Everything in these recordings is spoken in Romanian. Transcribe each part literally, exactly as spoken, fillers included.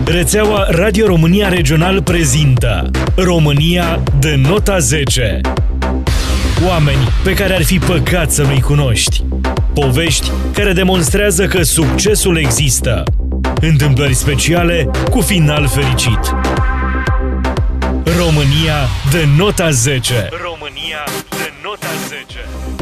Rețeaua Radio România Regional prezintă România de nota zece. Oameni pe care ar fi păcat să nu-i cunoști. Povești care demonstrează că succesul există. Întâmplări speciale cu final fericit. România de nota zece. România de nota zece.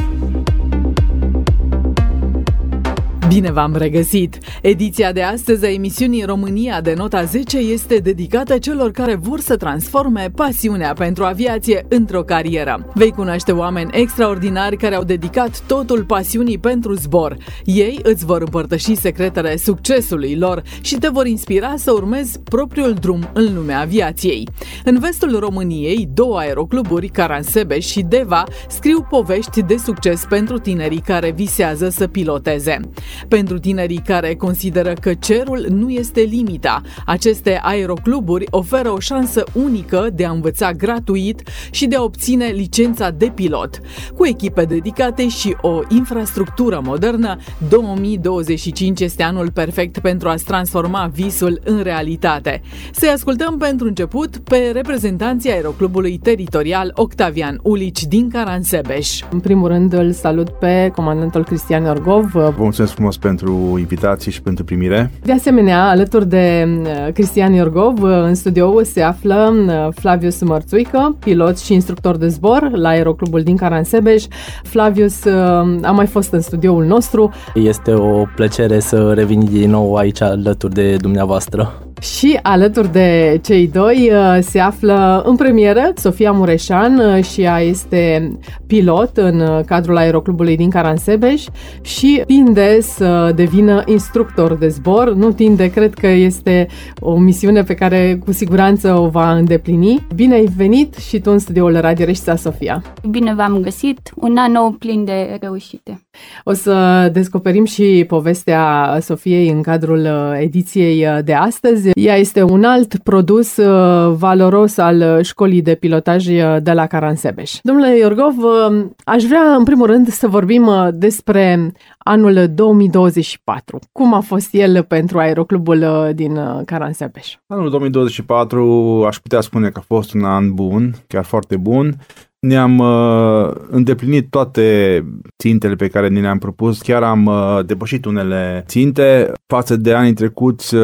Bine v-am regăsit! Ediția de astăzi a emisiunii România de nota zece este dedicată celor care vor să transforme pasiunea pentru aviație într-o carieră. Vei cunoaște oameni extraordinari care au dedicat totul pasiunii pentru zbor. Ei îți vor împărtăși secretele succesului lor și te vor inspira să urmezi propriul drum în lumea aviației. În vestul României, două aerocluburi, Caransebeș și Deva, scriu povești de succes pentru tinerii care visează să piloteze. Pentru tinerii care consideră că cerul nu este limita, aceste aerocluburi oferă o șansă unică de a învăța gratuit și de a obține licența de pilot. Cu echipe dedicate și o infrastructură modernă, două mii douăzeci și cinci este anul perfect pentru a-ți transforma visul în realitate. Să-i ascultăm pentru început pe reprezentanții aeroclubului teritorial Octavian Ulici din Caransebeș. În primul rând îl salut pe comandantul Cristian Iorgov. Vă mulțumesc frumos pentru invitație și pentru primire. De asemenea, alături de Cristian Iorgov, în studio se află Flavius Mărțuică, pilot și instructor de zbor la aeroclubul din Caransebeș. Flavius a mai fost în studioul nostru. Este o plăcere să revin din nou aici alături de dumneavoastră. Și alături de cei doi se află în premieră Sofia Mureșan și ea este pilot în cadrul aeroclubului din Caransebeș și tinde să devină instructor de zbor. Nu tinde, cred că este o misiune pe care cu siguranță o va îndeplini. Bine ai venit și tu în studioul Radio Reșița, Sofia. Bine v-am găsit, un an nou plin de reușite. O să descoperim și povestea Sofiei în cadrul ediției de astăzi. Ea este un alt produs valoros al școlii de pilotaj de la Caransebeș. Domnule Iorgov, aș vrea în primul rând să vorbim despre anul două mii douăzeci și patru. Cum a fost el pentru aeroclubul din Caransebeș? Anul două mii douăzeci și patru aș putea spune că a fost un an bun, chiar foarte bun. Ne-am uh, îndeplinit toate țintele pe care ni le-am propus, chiar am uh, depășit unele ținte. Față de anii trecuți uh,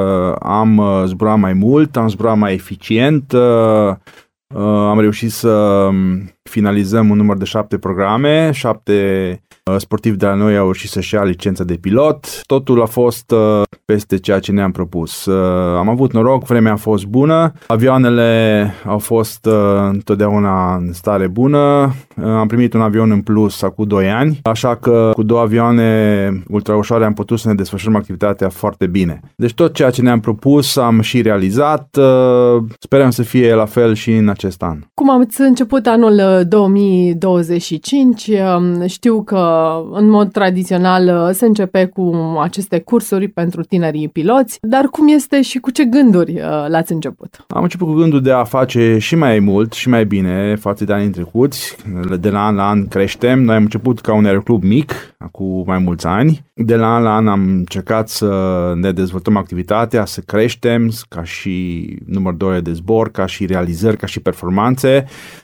am uh, zburat mai mult, am zburat mai eficient, uh, uh, am reușit să finalizăm un număr de șapte programe, șapte uh, sportivi de la noi au reușit să-și ia licența de pilot. Totul a fost uh, peste ceea ce ne-am propus. Uh, am avut noroc, vremea a fost bună, avioanele au fost uh, întotdeauna în stare bună, uh, am primit un avion în plus acum doi ani, așa că cu două avioane ultraușoare am putut să ne desfășurăm activitatea foarte bine. Deci tot ceea ce ne-am propus am și realizat, uh, sperăm să fie la fel și în acest an. Cum ați început anul două mii douăzeci și cinci? Știu că în mod tradițional se începe cu aceste cursuri pentru tinerii piloți, dar cum este și cu ce gânduri l-ați început? Am început cu gândul de a face și mai mult și mai bine față de anii trecuți. De la an la an creștem. Noi am început ca un aeroclub mic, cu mai mulți ani. De la an la an am încercat să ne dezvoltăm activitatea, să creștem ca și număr de ore de zbor, ca și realizări, ca și performanțe.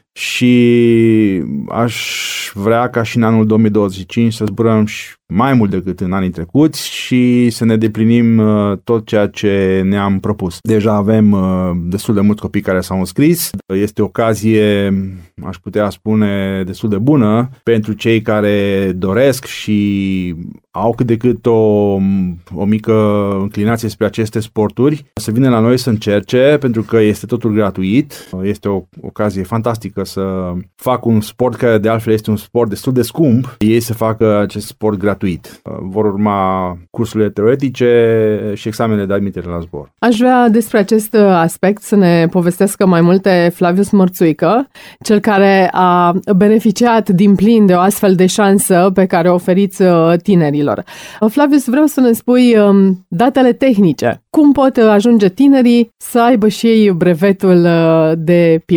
Și aș vrea ca și în anul două mii douăzeci și cinci să zburăm și mai mult decât în anii trecuți și să ne deplinim tot ceea ce ne-am propus. Deja avem destul de mulți copii care s-au înscris. Este o ocazie, aș putea spune, destul de bună pentru cei care doresc și au cât de cât o, o mică înclinație spre aceste sporturi, să vină la noi să încerce, pentru că este totul gratuit. Este o ocazie fantastică să facă un sport care de altfel este un sport destul de scump. Ei să facă acest sport gratuit. Vor urma cursurile teoretice și examenele de admitere la zbor. Aș vrea despre acest aspect să ne povestească mai multe Flavius Mărțuică, cel care a beneficiat din plin de o astfel de șansă pe care o oferiți tinerilor. Flavius, vreau să ne spui datele tehnice. Cum pot ajunge tinerii să aibă și ei brevetul de pilot?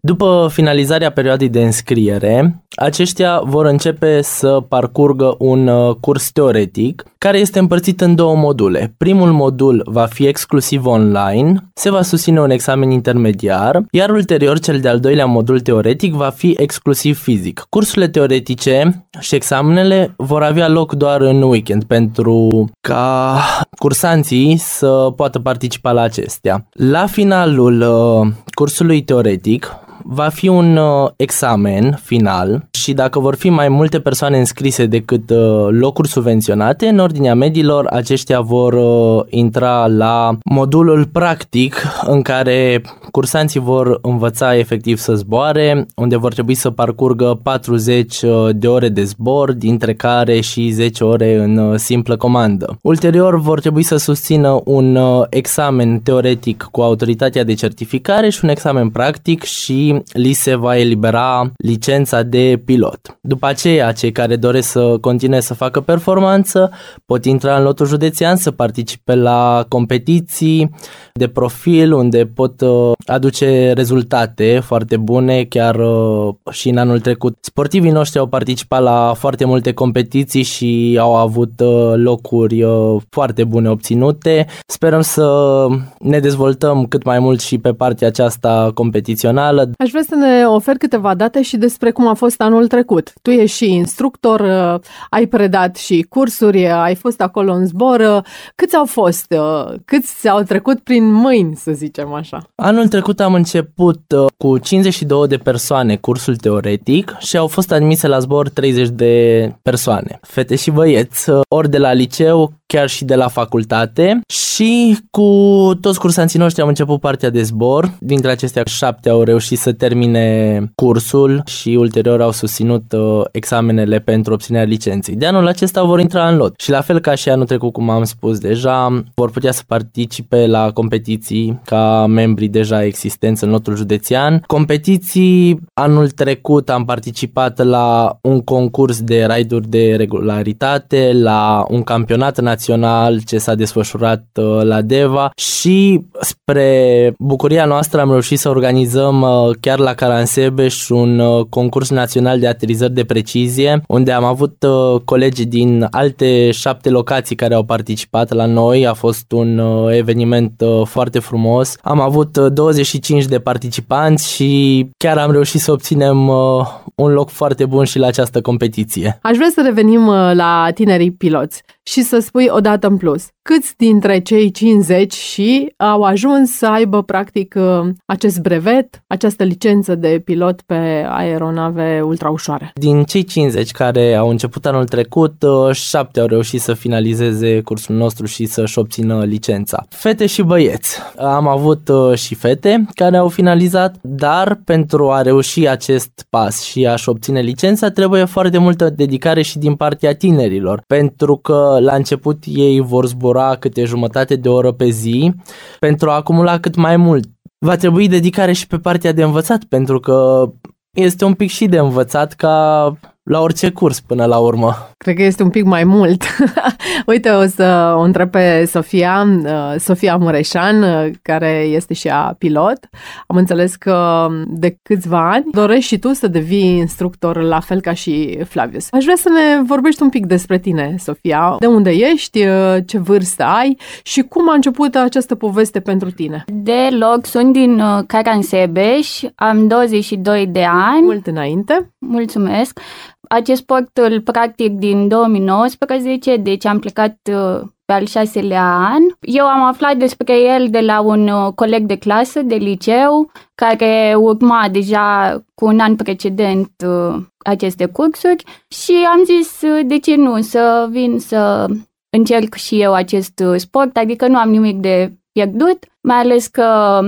După finalizarea perioadei de înscriere, aceștia vor începe să parcurgă un curs teoretic care este împărțit în două module. Primul modul va fi exclusiv online, se va susține un examen intermediar, iar ulterior cel de-al doilea modul teoretic va fi exclusiv fizic. Cursurile teoretice și examenele vor avea loc doar în weekend pentru ca cursanții să poată participa la acestea. La finalul uh, cursului teoretic va fi un uh, examen final și dacă vor fi mai multe persoane înscrise decât uh, locuri subvenționate, în ordinea mediilor aceștia vor uh, intra la modulul practic în care cursanții vor învăța efectiv să zboare, unde vor trebui să parcurgă patruzeci de ore de zbor, dintre care și zece ore în uh, simplă comandă. Ulterior vor trebui să susțină un uh, examen teoretic cu autoritatea de certificare și un examen practic și li se va elibera licența de pilot. După aceea, cei care doresc să continue să facă performanță pot intra în lotul județean să participe la competiții de profil unde pot uh, aduce rezultate foarte bune, chiar uh, și în anul trecut. Sportivii noștri au participat la foarte multe competiții și au avut uh, locuri uh, foarte bune obținute. Sperăm să ne dezvoltăm cât mai mult și pe partea aceasta competițională. Aș vrea să ne oferi câteva date și despre cum a fost anul trecut. Tu ești și instructor, ai predat și cursuri, ai fost acolo în zbor. Câți au fost? Câți au trecut prin mâini, să zicem așa? Anul trecut am început cu cincizeci și două de persoane cursul teoretic și au fost admise la zbor treizeci de persoane. Fete și băieți, ori de la liceu, chiar și de la facultate, și cu toți cursanții noștri am început partea de zbor. Dintre acestea, șapte au reușit să termine cursul și ulterior au susținut uh, examenele pentru obținerea licenței. De anul acesta vor intra în lot și la fel ca și anul trecut, cum am spus deja, vor putea să participe la competiții ca membri deja existenți în lotul județean. Competiții, anul trecut am participat la un concurs de raiduri de regularitate, la un campionat național ce s-a desfășurat uh, la Deva și spre bucuria noastră am reușit să organizăm uh, chiar la Caransebeș un uh, concurs național de aterizări de precizie, unde am avut uh, colegi din alte șapte locații care au participat la noi. A fost un uh, eveniment uh, foarte frumos. Am avut uh, douăzeci și cinci de participanți și chiar am reușit să obținem uh, un loc foarte bun și la această competiție. Aș vrea să revenim uh, la tinerii piloți și să spui o dată în plus. Câți dintre cei cincizeci și au ajuns să aibă practic acest brevet, această licență de pilot pe aeronave ultraușoare? Din cei cincizeci care au început anul trecut, șapte au reușit să finalizeze cursul nostru și să-și obțină licența. Fete și băieți. Am avut și fete care au finalizat, dar pentru a reuși acest pas și a-și obține licența trebuie foarte multă dedicare și din partea tinerilor, pentru că la început ei vor zbura câte jumătate de oră pe zi pentru a acumula cât mai mult. Va trebui dedicare și pe partea de învățat, pentru că este un pic și de învățat ca la orice curs până la urmă. Cred că este un pic mai mult. Uite, o să o întreb pe Sofia, Sofia Mureșan, care este și ea pilot. Am înțeles că de câțiva ani dorești și tu să devii instructor, la fel ca și Flavius. Aș vrea să ne vorbești un pic despre tine, Sofia. De unde ești, ce vârstă ai și cum a început această poveste pentru tine? Deloc, sunt din Caransebeș, am douăzeci și doi de ani. Mult înainte. Mulțumesc. Acest sport îl practic din două mii nouăsprezece, deci am plecat pe al șaselea an. Eu am aflat despre el de la un coleg de clasă, de liceu, care urma deja cu un an precedent aceste cursuri și am zis de ce nu, să vin să încerc și eu acest sport, adică nu am nimic de pierdut, mai ales că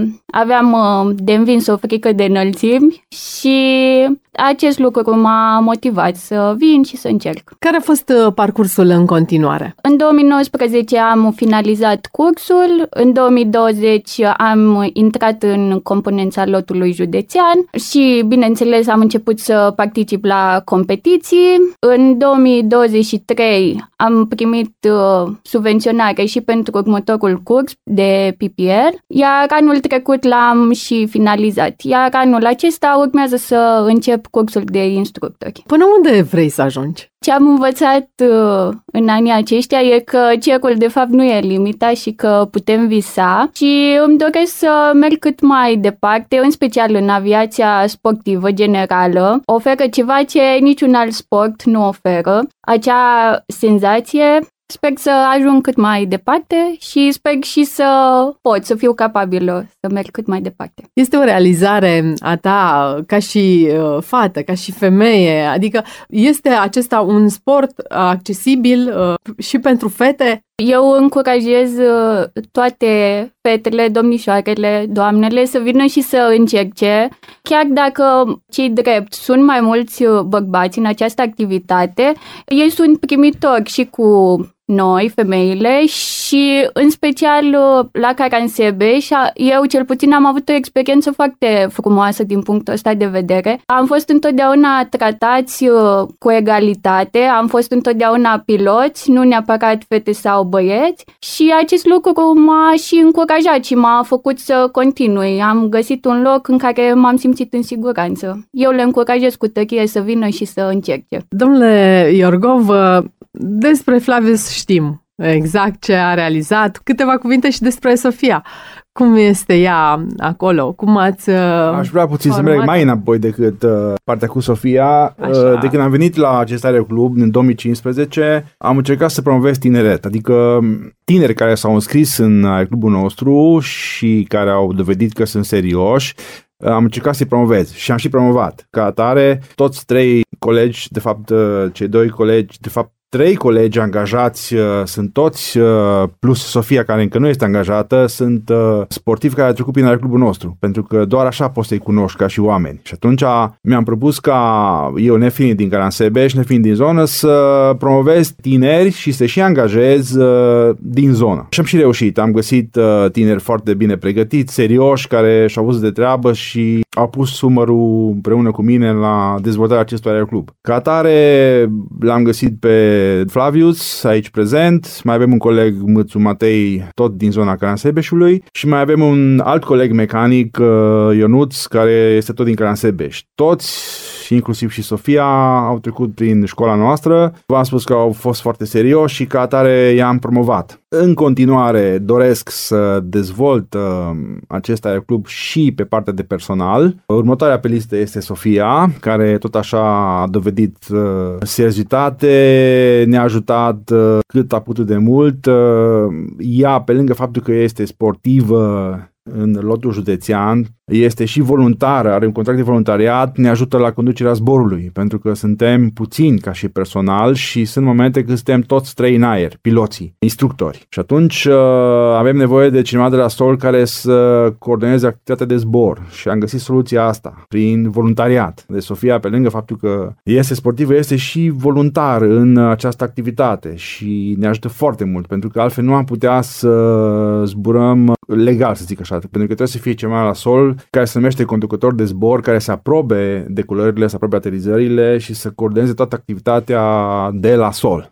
aveam de învins o frică de înălțimi și acest lucru m-a motivat să vin și să încerc. Care a fost parcursul în continuare? În două mii nouăsprezece am finalizat cursul, în două mii douăzeci am intrat în componența lotului județean și, bineînțeles, am început să particip la competiții. În două mii douăzeci și trei am primit subvenționare și pentru următorul curs de P P L liber, iar anul trecut l-am și finalizat. Iar anul acesta urmează să încep cursul de instructori. Până unde vrei să ajungi? Ce am învățat uh, în anii aceștia e că cercul de fapt nu e limita și că putem visa și îmi doresc să merg cât mai departe, în special în aviația sportivă generală. Oferă ceva ce niciun alt sport nu oferă, acea senzație. Sper să ajung cât mai departe și sper și să pot, să fiu capabilă să merg cât mai departe. Este o realizare a ta ca și uh, fată, ca și femeie, adică este acesta un sport accesibil uh, și pentru fete? Eu încurajez uh, toate fetele, domnișoarele, doamnele să vină și să încerce, chiar dacă cei drept sunt mai mulți bărbați în această activitate, ei sunt primitori și cu noi, femeile, și în special la Caransebeș, eu cel puțin am avut o experiență foarte frumoasă din punctul ăsta de vedere. Am fost întotdeauna tratați cu egalitate, am fost întotdeauna piloți, nu neapărat fete sau băieți, și acest lucru m-a și încurajat și m-a făcut să continui. Am găsit un loc în care m-am simțit în siguranță. Eu le încurajez cu tărie să vină și să încerce. Domnule Iorgov, despre Flavius știm exact ce a realizat. Câteva cuvinte și despre Sofia. Cum este ea acolo? Cum ați Aș vrea puțin format? să merg mai înapoi decât uh, partea cu Sofia. Așa. Uh, de când am venit la acest aeroclub în două mii cincisprezece, am încercat să promovez tineret, adică tineri care s-au înscris în aeroclubul nostru și care au dovedit că sunt serioși. Am încercat să-i promovez și am și promovat. Ca atare, toți trei colegi, de fapt, cei doi colegi, de fapt, trei colegi angajați, sunt toți, plus Sofia, care încă nu este angajată, sunt sportivi care au trecut prin aeroclubul nostru, pentru că doar așa poți să-i cunoști ca și oameni. Și atunci mi-am propus ca eu, nefiind din Caransebeș, nefiind din zonă, să promovez tineri și să și angajez din zonă. Și am și reușit. Am găsit tineri foarte bine pregătiți, serioși, care și-au văzut de treabă și au pus umărul împreună cu mine la dezvoltarea acestui aeroclub. Ca atare, l-am găsit pe Flavius, aici prezent, mai avem un coleg, Mățu Matei, tot din zona Caransebeșului, și mai avem un alt coleg mecanic, Ionuț, care este tot din Caransebeș. Toți, inclusiv și Sofia, au trecut prin școala noastră. V-am spus că au fost foarte serioși și ca atare i-am promovat. În continuare doresc să dezvolt uh, acest aeroclub și pe partea de personal. Următoarea pe listă este Sofia, care tot așa a dovedit uh, seriozitate, ne-a ajutat uh, cât a putut de mult. Uh, ea, pe lângă faptul că este sportivă în lotul județean, este și voluntară, are un contract de voluntariat, ne ajută la conducerea zborului, pentru că suntem puțini ca și personal și sunt momente când suntem toți trei în aer, piloții, instructori. Și atunci uh, avem nevoie de cineva de la sol care să coordoneze activitatea de zbor și am găsit soluția asta prin voluntariat. De Sofia, pe lângă faptul că este sportivă, este și voluntar în această activitate și ne ajută foarte mult, pentru că altfel nu am putea să zburăm legal, să zic așa, pentru că trebuie să fie ceva la sol care se numește conducător de zbor, care să aprobe decolările, să aprobe aterizările și să coordoneze toată activitatea de la sol.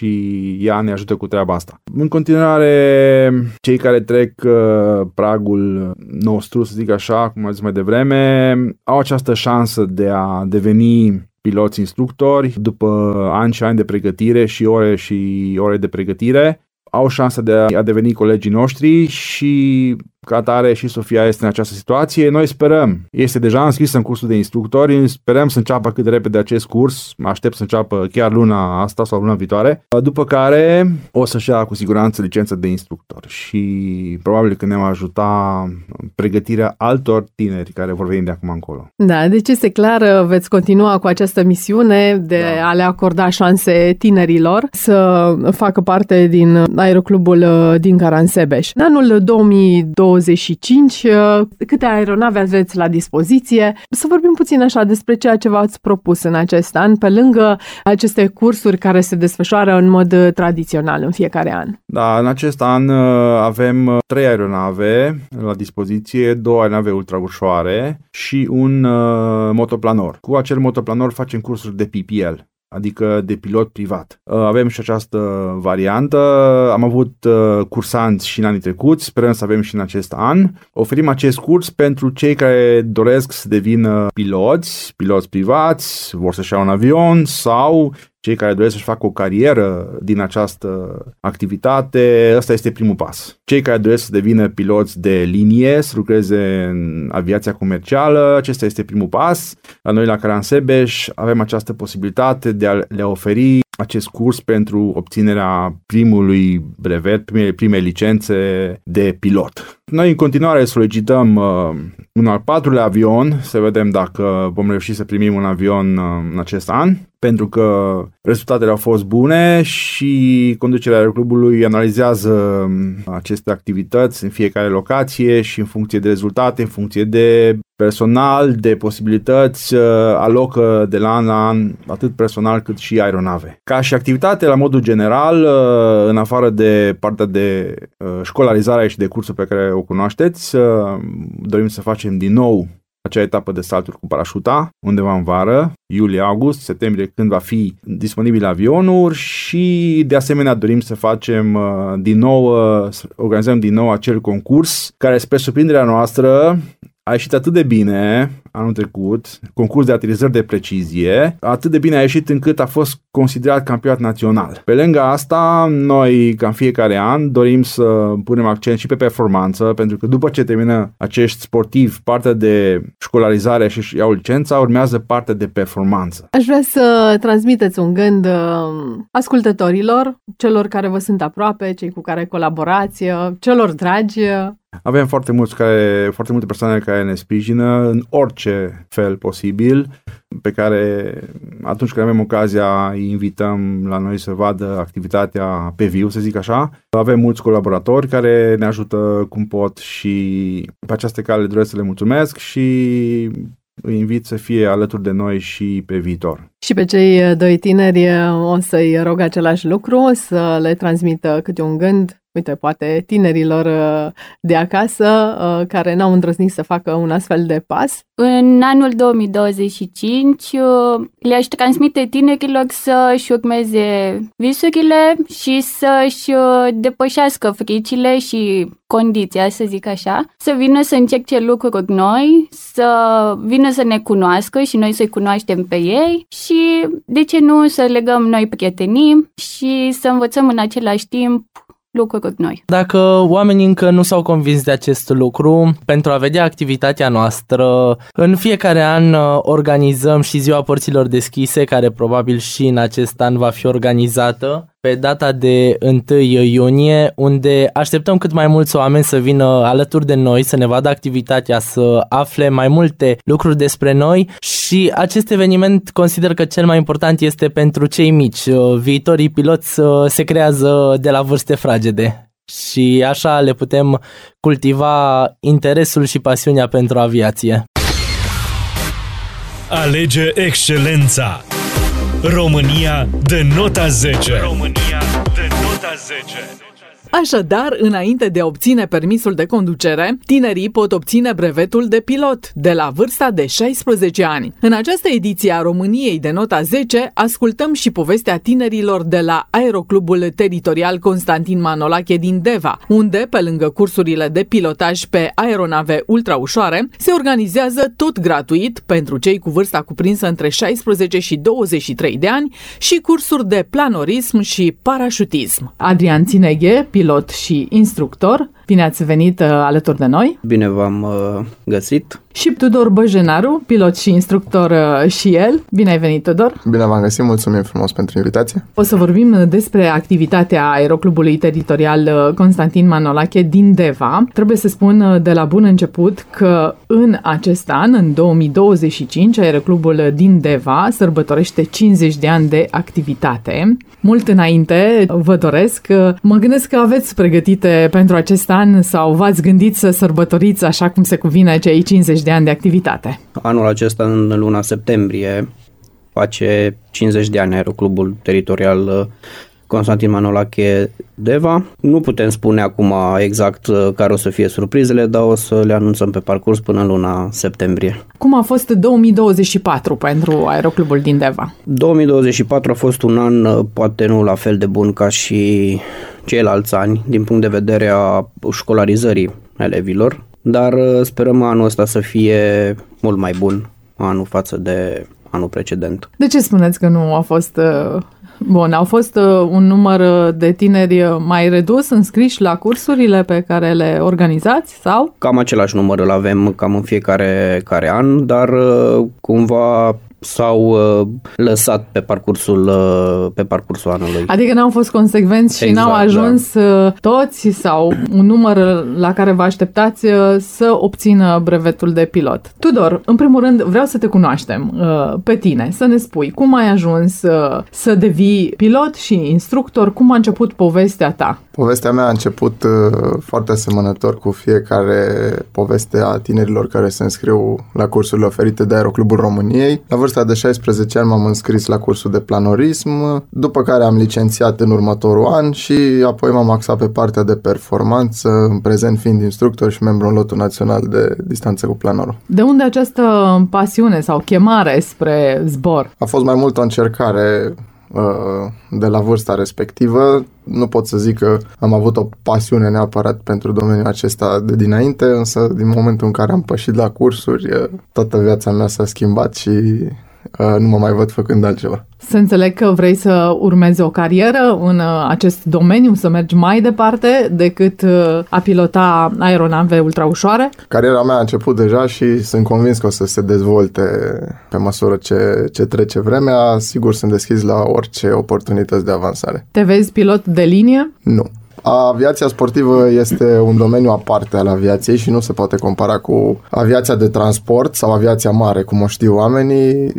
Și ea ne ajută cu treaba asta. În continuare, cei care trec uh, pragul nostru, să zic așa, cum am zis mai devreme, au această șansă de a deveni piloți instructori după ani și ani de pregătire și ore și ore de pregătire. Au șansa de a deveni colegii noștri și ca atare și Sofia este în această situație. Noi sperăm, este deja înscrisă în cursul de instructori, sperăm să înceapă cât de repede acest curs, mă aștept să înceapă chiar luna asta sau luna viitoare, după care o să-și ia cu siguranță licența de instructor și probabil că ne va ajuta pregătirea altor tineri care vor veni de acum încolo. Da, deci este clar, veți continua cu această misiune de da. a le acorda șanse tinerilor să facă parte din aeroclubul din Caransebeș. În anul două mii douăzeci și cinci, câte aeronave aveți la dispoziție? Să vorbim puțin așa despre ceea ce v-ați propus în acest an, pe lângă aceste cursuri care se desfășoară în mod tradițional în fiecare an. Da, în acest an avem trei aeronave la dispoziție, două aeronave ultraușoare și un uh, motoplanor. Cu acel motoplanor facem cursuri de P P L, adică de pilot privat. Avem și această variantă, am avut cursanți și în anii trecuți, sperăm să avem și în acest an. Oferim acest curs pentru cei care doresc să devină piloți, piloți privați, vor să-și iau un avion sau cei care doresc să-și facă o carieră din această activitate. Ăsta este primul pas. Cei care doresc să devină piloți de linie, să lucreze în aviația comercială, acesta este primul pas. La noi la Caransebeș avem această posibilitate de a le oferi acest curs pentru obținerea primului brevet, primele, prime licențe de pilot. Noi în continuare solicităm uh, un al patrulea avion, să vedem dacă vom reuși să primim un avion uh, în acest an, pentru că rezultatele au fost bune și conducerea aeroclubului analizează aceste activități în fiecare locație și în funcție de rezultate, în funcție de personal, de posibilități, alocă de la an la an atât personal cât și aeronave. Ca și activitate, la modul general, în afară de partea de școlarizare și de cursul pe care o cunoașteți, dorim să facem din nou acea etapă de salturi cu parașuta, undeva în vară, iulie, august, septembrie, când va fi disponibil avionul și de asemenea dorim să facem din nou, să organizăm din nou acel concurs care, spre surprinderea noastră, a ieșit atât de bine anul trecut, concurs de aterizări de precizie, atât de bine a ieșit încât a fost considerat campionat național. Pe lângă asta, noi, ca în fiecare an, dorim să punem accent și pe performanță, pentru că după ce termină acești sportivi partea de școlarizare și își iau licența, urmează partea de performanță. Aș vrea să transmiteți un gând ascultătorilor, celor care vă sunt aproape, cei cu care colaborați, celor dragi. Avem foarte, mulți care, foarte multe persoane care ne sprijină în orice fel posibil, pe care atunci când avem ocazia îi invităm la noi să vadă activitatea pe viu, să zic așa. Avem mulți colaboratori care ne ajută cum pot și pe această cale doresc să le mulțumesc și îi invit să fie alături de noi și pe viitor. Și pe cei doi tineri o să-i rog același lucru, să le transmită câte un gând, uite, poate tinerilor de acasă care n-au îndrăznit să facă un astfel de pas. În anul două mii douăzeci și cinci le-aș transmite tinerilor să-și urmeze visurile și să-și depășească fricile și condiția, să zic așa, să vină să încerce lucruri noi, să vină să ne cunoască și noi să-i cunoaștem pe ei și, de ce nu, să legăm noi prietenii și să învățăm în același timp lucruri noi. Dacă oamenii încă nu s-au convins de acest lucru, pentru a vedea activitatea noastră, în fiecare an organizăm și Ziua Porților Deschise, care probabil și în acest an va fi organizată pe data de întâi iunie, unde așteptăm cât mai mulți oameni să vină alături de noi, să ne vadă activitatea, să afle mai multe lucruri despre noi și acest eveniment consider că cel mai important este pentru cei mici. Viitorii piloți se creează de la vârste fragede și așa le putem cultiva interesul și pasiunea pentru aviație. Alege excelența. România de nota zece. România de nota zece. Așadar, înainte de a obține permisul de conducere, tinerii pot obține brevetul de pilot de la vârsta de șaisprezece ani. În această ediție a României de nota zece, ascultăm și povestea tinerilor de la Aeroclubul Teritorial Constantin Manolache din Deva, unde, pe lângă cursurile de pilotaj pe aeronave ultraușoare, se organizează tot gratuit pentru cei cu vârsta cuprinsă între șaisprezece și douăzeci și trei de ani și cursuri de planorism și parașutism. Adrian Țineghe, pilot și instructor, bine ați venit uh, alături de noi. Bine v-am uh, găsit. Și Tudor Băjenaru, pilot și instructor uh, și el. Bine ai venit, Tudor. Bine v-am găsit, mulțumim frumos pentru invitație. O să vorbim despre activitatea Aeroclubului Teritorial Constantin Manolache din Deva. Trebuie să spun de la bun început că în acest an, în două mii douăzeci și cinci, Aeroclubul din Deva sărbătorește cincizeci de ani de activitate. Mult înainte vă doresc, mă gândesc că aveți pregătite pentru acest an sau v-ați gândit să sărbătoriți așa cum se cuvine cei cincizeci de ani de activitate? Anul acesta, în luna septembrie, face cincizeci de ani Aeroclubul Teritorial Constantin Manolache Deva. Nu putem spune acum exact care o să fie surprizele, dar o să le anunțăm pe parcurs până în luna septembrie. Cum a fost două mii douăzeci și patru pentru Aeroclubul din Deva? două mii douăzeci și patru a fost un an poate nu la fel de bun ca și ceilalți ani din punct de vedere a școlarizării elevilor, dar sperăm anul ăsta să fie mult mai bun anul față de anul precedent. De ce spuneți că nu a fost bun? Au fost un număr de tineri mai redus înscriși la cursurile pe care le organizați sau? Cam același număr îl avem cam în fiecare care an, dar cumva s-au uh, lăsat pe parcursul, uh, pe parcursul anului. Adică n-au fost consecvenți și exact, n-au ajuns da. toți sau un număr la care vă așteptați să obțină brevetul de pilot. Tudor, în primul rând vreau să te cunoaștem uh, pe tine, să ne spui cum ai ajuns uh, să devii pilot și instructor, cum a început povestea ta? Povestea mea a început uh, foarte asemănător cu fiecare poveste a tinerilor care se înscriu la cursurile oferite de Aeroclubul României. La vârsta de șaisprezece ani m-am înscris la cursul de planorism, după care am licențiat în următorul an și apoi m-am axat pe partea de performanță, în prezent fiind instructor și membru în lotul național de distanță cu planorul. De unde această pasiune sau chemare spre zbor? A fost mai mult o încercare de la vârsta respectivă. Nu pot să zic că am avut o pasiune neapărat pentru domeniul acesta de dinainte, însă din momentul în care am pășit la cursuri, toată viața mea s-a schimbat și nu mă mai văd făcând altceva. Să înțeleg că vrei să urmezi o carieră în acest domeniu, să mergi mai departe decât a pilota aeronave ultraușoare? Cariera mea a început deja și sunt convins că o să se dezvolte pe măsură ce, ce trece vremea. Sigur, sunt deschis la orice oportunități de avansare. Te vezi pilot de linie? Nu. Aviația sportivă este un domeniu aparte al aviației și nu se poate compara cu aviația de transport sau aviația mare, cum o știu oamenii.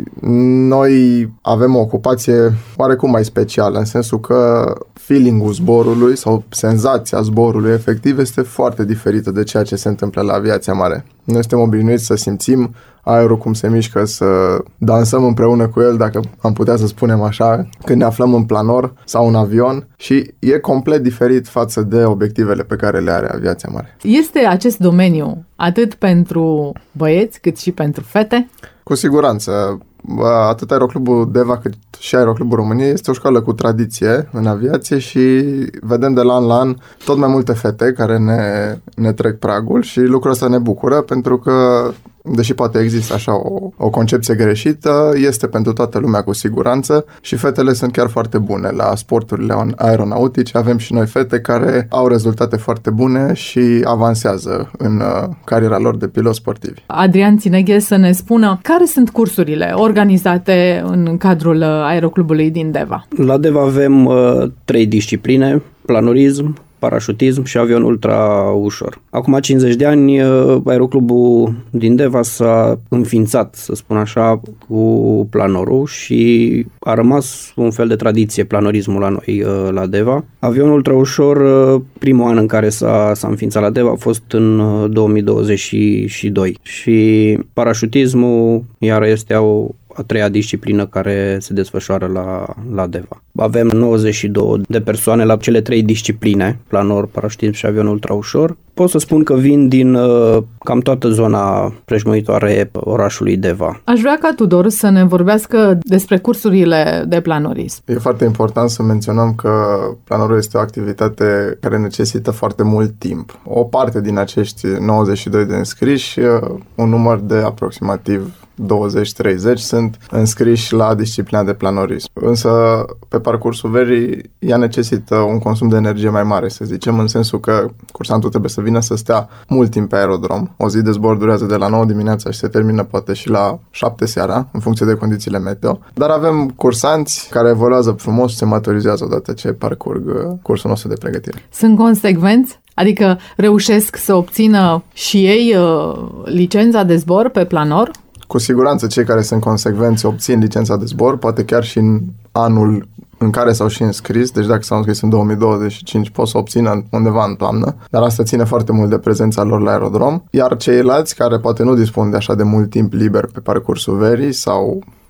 Noi avem o ocupație oarecum mai specială, în sensul că feeling-ul zborului sau senzația zborului efectiv este foarte diferită de ceea ce se întâmplă la aviația mare. Noi suntem obișnuiți să simțim aerul cum se mișcă, să dansăm împreună cu el, dacă am putea să spunem așa, când ne aflăm în planor sau în avion și e complet diferit față de obiectivele pe care le are aviația mare. Este acest domeniu atât pentru băieți cât și pentru fete? Cu siguranță. Atât Aeroclubul Deva cât și Aeroclubul României este o școală cu tradiție în aviație și vedem de la an la an tot mai multe fete care ne, ne trec pragul și lucrul ăsta ne bucură pentru că, deși poate există așa o, o concepție greșită, este pentru toată lumea cu siguranță și fetele sunt chiar foarte bune la sporturile aeronautice. Avem și noi fete care au rezultate foarte bune și avansează în uh, cariera lor de pilot sportivi. Adrian Țineghe să ne spună care sunt cursurile organizate în cadrul Aeroclubului din Deva. La Deva avem uh, trei discipline: planorism, parașutism și avion ultra ușor. Acum cincizeci de ani, Aeroclubul din Deva s-a înființat, să spun așa, cu planorul și a rămas un fel de tradiție planorismul la noi, la Deva. Avionul ultra ușor, primul an în care s-a, s-a înființat la Deva a fost în două mii douăzeci și doi și parașutismul iar este o a treia disciplină care se desfășoară la, la Deva. Avem nouăzeci și două de persoane la cele trei discipline, planor, parașutism și avion ultraușor. Pot să spun că vin din uh, cam toată zona preșmuitoare orașului Deva. Aș vrea ca Tudor să ne vorbească despre cursurile de planorism. E foarte important să menționăm că planorul este o activitate care necesită foarte mult timp. O parte din acești nouăzeci și doi de înscriși, un număr de aproximativ douăzeci treizeci sunt înscriși la disciplina de planorism. Însă, pe parcursul verii, ea necesită un consum de energie mai mare, să zicem, în sensul că cursantul trebuie să vină să stea mult timp pe aerodrom. O zi de zbor durează de la nouă dimineața și se termină poate și la șapte seara, în funcție de condițiile meteo. Dar avem cursanți care evoluează frumos și se maturizează odată ce parcurg cursul nostru de pregătire. Sunt consecvenți? Adică reușesc să obțină și ei uh, licența de zbor pe planor? Cu siguranță cei care sunt consecvenți obțin licența de zbor, poate chiar și în anul în care s-au și înscris, deci dacă s-au înscris în două mii douăzeci și cinci pot să obțină undeva în toamnă, dar asta ține foarte mult de prezența lor la aerodrom, iar ceilalți care poate nu dispun de așa de mult timp liber pe parcursul verii sau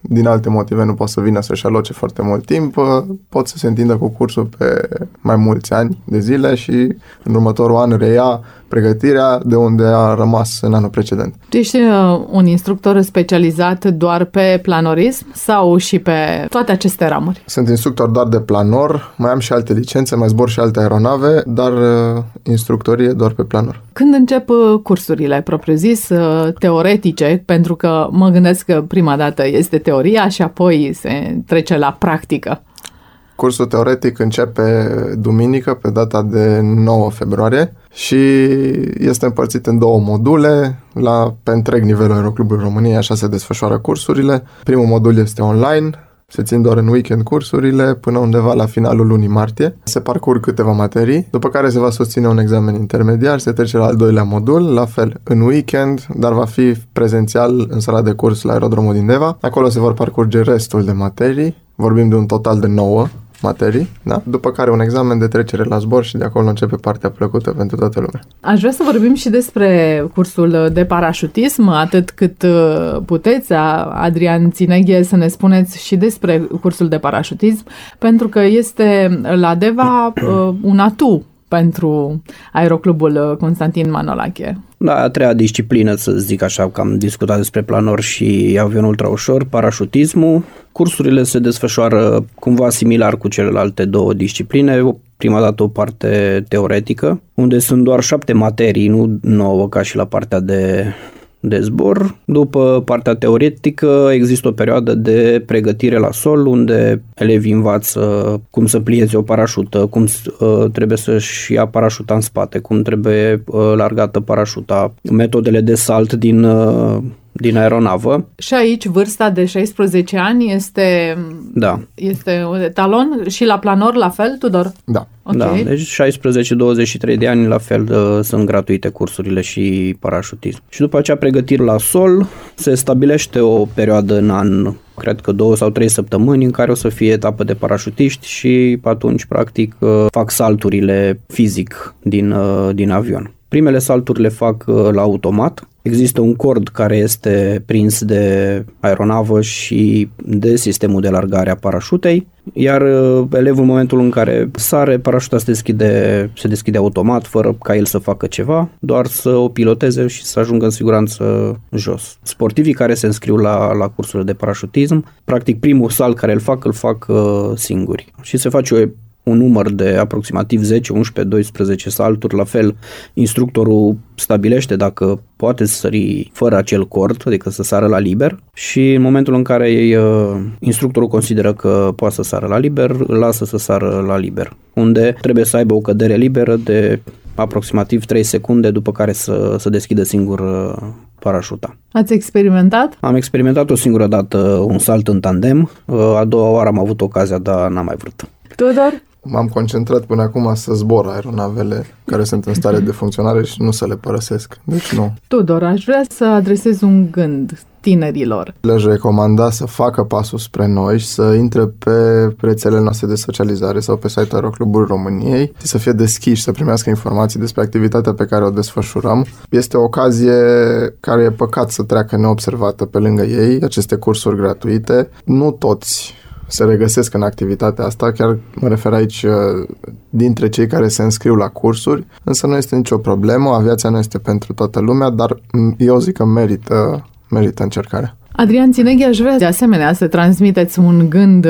din alte motive nu pot să vină să-și aloce foarte mult timp, pot să se întindă cu cursul pe mai mulți ani de zile și în următorul an reia pregătirea de unde a rămas în anul precedent. Tu ești un instructor specializat doar pe planorism sau și pe toate aceste ramuri? Sunt instructor doar de planor, mai am și alte licențe, mai zbor și alte aeronave, dar instructorie doar pe planor. Când încep cursurile propriu-zis, teoretice, pentru că mă gândesc că prima dată este teoria și apoi se trece la practică? Cursul teoretic începe duminică, pe data de nouă februarie și este împărțit în două module. La, pe întreg nivelul Aeroclubului României, așa se desfășoară cursurile. Primul modul este online, se țin doar în weekend cursurile până undeva la finalul lunii martie. Se parcurg câteva materii, după care se va susține un examen intermediar, se trece la al doilea modul, la fel în weekend, dar va fi prezențial în sala de curs la Aerodromul din Deva. Acolo se vor parcurge restul de materii, vorbim de un total de nouă materii, da? După care un examen de trecere la zbor și de acolo începe partea plăcută pentru toată lumea. Aș vrea să vorbim și despre cursul de parașutism, atât cât puteți, Adrian Țineghe, să ne spuneți și despre cursul de parașutism, pentru că este la Deva un atu pentru Aeroclubul Constantin Manolache. Da, a treia disciplină, să zic așa, că am discutat despre planor și avion ultraușor, parașutismul. Cursurile se desfășoară cumva similar cu celelalte două discipline. Prima dată o parte teoretică, unde sunt doar șapte materii, nu nouă ca și la partea de de zbor. După partea teoretică există o perioadă de pregătire la sol unde elevii învață cum să plieze o parașută, cum uh, trebuie să-și ia parașuta în spate, cum trebuie uh, largată parașuta, metodele de salt din, uh, din aeronavă. Și aici vârsta de șaisprezece ani este, da. este un talon și la planor la fel, Tudor? Da. Okay. Da, deci șaisprezece douăzeci și trei de ani la fel uh, sunt gratuite cursurile și parașutism. Și după aceea pregătiri la sol, se stabilește o perioadă în an, cred că două sau trei săptămâni, în care o să fie etapă de parașutiști și atunci practic uh, fac salturile fizic din, uh, din avion. Primele salturi le fac uh, la automat. Există un cord care este prins de aeronavă și de sistemul de largare a parașutei, iar elevul în momentul în care sare, parașuta se deschide, se deschide automat, fără ca el să facă ceva, doar să o piloteze și să ajungă în siguranță jos. Sportivii care se înscriu la, la cursurile de parașutism, practic primul salt care îl fac, îl fac uh, singuri. Și se face o un număr de aproximativ zece, unsprezece, doisprezece salturi, la fel instructorul stabilește dacă poate sări fără acel cord, adică să sară la liber și în momentul în care ei, instructorul consideră că poate să sară la liber, îl lasă să sară la liber, unde trebuie să aibă o cădere liberă de aproximativ trei secunde, după care să, să deschidă singur parașuta. Ați experimentat? Am experimentat o singură dată un salt în tandem, a doua oară am avut ocazia, dar n-am mai vrut. Tudor? M-am concentrat până acum să zbor aeronavele care sunt în stare de funcționare și nu să le părăsesc. Deci nu. Tudor, aș vrea să adresez un gând tinerilor. Le-aș recomanda să facă pasul spre noi și să intre pe rețelele noastre de socializare sau pe site-ul Aeroclubului României și să fie deschiși, să primească informații despre activitatea pe care o desfășurăm. Este o ocazie care e păcat să treacă neobservată pe lângă ei, aceste cursuri gratuite. Nu toți se regăsesc în activitatea asta, chiar mă refer aici dintre cei care se înscriu la cursuri, însă nu este nicio problemă, aviația nu este pentru toată lumea, dar eu zic că merită, merită încercarea. Adrian Țineghe, aș vrea de asemenea să transmiteți un gând.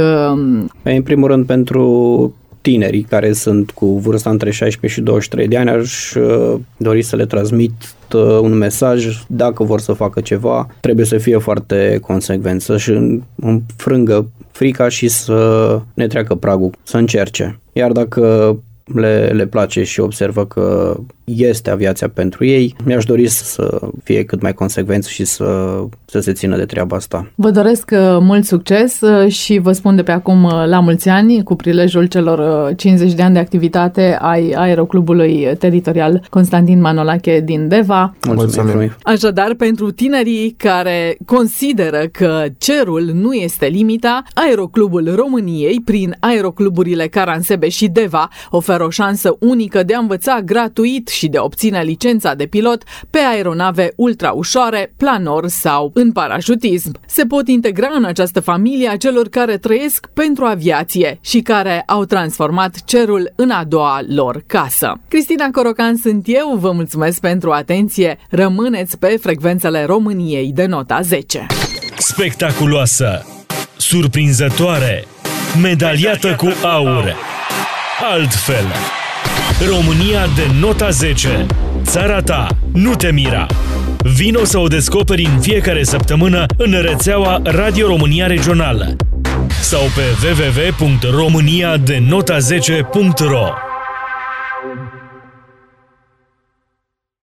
În primul rând pentru tinerii care sunt cu vârsta între șaisprezece și douăzeci și trei de ani, aș dori să le transmit un mesaj, dacă vor să facă ceva, trebuie să fie foarte consecvent, să-și înfrângă frica și să ne treacă pragul, să încerce. Iar dacă le, le place și observă că este aviația pentru ei, mi-aș dori să fie cât mai consecvenți și să, să se țină de treaba asta. Vă doresc mult succes și vă spun de pe acum la mulți ani cu prilejul celor cincizeci de ani de activitate ai Aeroclubului Teritorial Constantin Manolache din Deva. Mulțumim! Mulțumim. Așadar, pentru tinerii care consideră că cerul nu este limita, Aeroclubul României, prin aerocluburile Caransebe și Deva, oferă o șansă unică de a învăța gratuit și de obține licența de pilot pe aeronave ultraușoare, planor sau în parașutism. Se pot integra în această familie a celor care trăiesc pentru aviație și care au transformat cerul în a doua lor casă. Cristina Corocan sunt eu, vă mulțumesc pentru atenție. Rămâneți pe frecvențele României de nota zece. Spectaculoasă, surprinzătoare, medaliată cu aur. Altfel. România de nota zece. Țara ta, nu te mira. Vino să o descoperi în fiecare săptămână în rețeaua Radio România Regională sau pe w w w punct românia de nota zece punct ro.